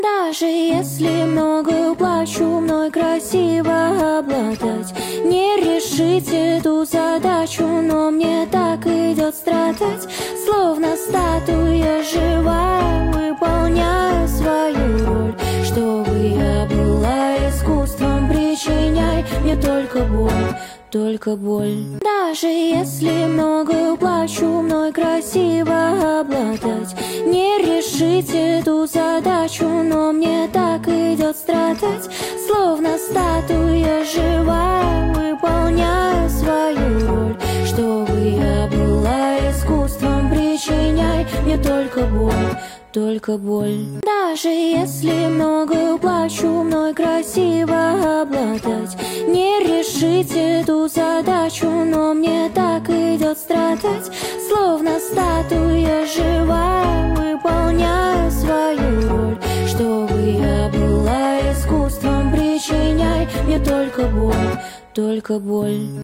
Даже если много плачу, мной красиво обладать. Не решить эту задачу, но мне так идет страдать. Словно статуя живая, выполняю свою роль. Чтобы я была искусством, причиняй мне только боль. Только боль. Даже если много плачу, мной красиво обладать. Не решить эту задачу, но мне так идет страдать. Словно статуя живая, выполняю свою роль. Чтобы я была искусством, причиняй мне только боль. Только боль. Даже если много плачу, мной красиво обладать. Не решить эту задачу, но мне так идет страдать. Словно статуя живая, выполняю свою роль. Чтобы я была искусством, причиняй мне только боль. Только боль.